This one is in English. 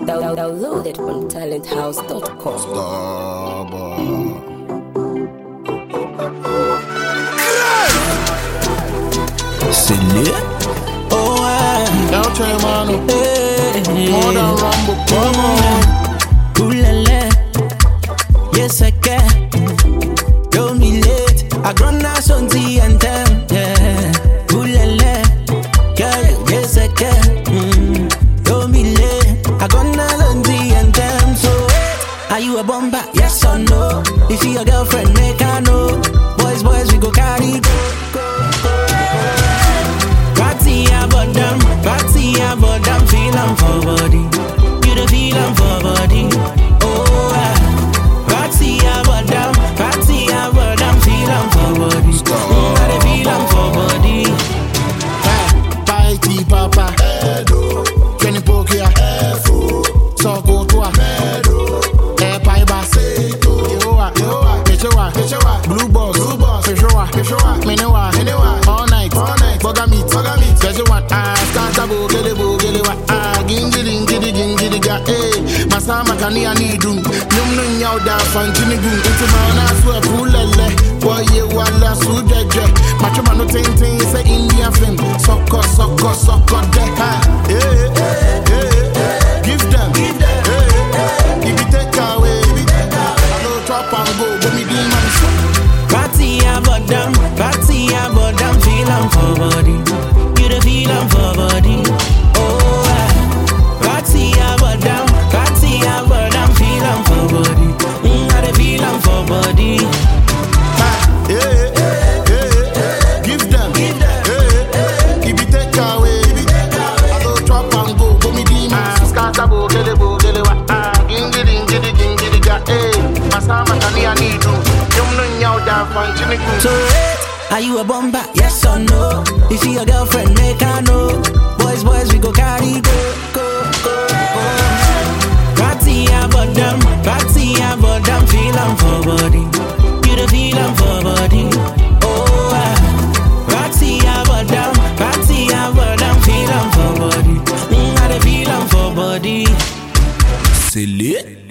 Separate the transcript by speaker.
Speaker 1: Download it from talenthouse.com.
Speaker 2: C'est lit. Oh ouais.
Speaker 3: El Chaimano. More than Rambo. Come on.
Speaker 2: Oulala. Yes I can. Don't be late. I grown now son tea and time. Yeah. Oulala. Yes I can. Don't be late. I grown now son tea and time. So are you a bomber? Yes or no? If you your girlfriend, make her know. Boys, we go carry go. Party about them, feel am for body. You the feel am for body. Oh, party about them, feel am for body. I the feel am for body.
Speaker 3: Party papa, Kenny Pokia, so go to a pie bass. Blue boss, Menewa, all night, Boga meat, there's one, Gingidi, Masama Kani, I need room. Num yaw da fantini boom. Into my own ass were coolele. Boy, you walla sudeje. Macho man no ting say Indian film. Soko, deha. Give them. If you take away, I know trap and go. But me do man.
Speaker 2: Party about them, feel am for body. You the feel am for body. Oh, party about them, feel am for body. I the feel am for body.
Speaker 3: Give them. If you take away, I know trap and go. But me do man. Scatter bo gele wa. Gingidi ga. Masama kani anidu.
Speaker 2: So are you a bomber? Yes or no? If you your girlfriend, make her know. Boys, we go carry go. Party about them, feel am for body. You the feel am for body. Oh, party about them, feel am for body. I the feel am for body.
Speaker 4: C'est lit.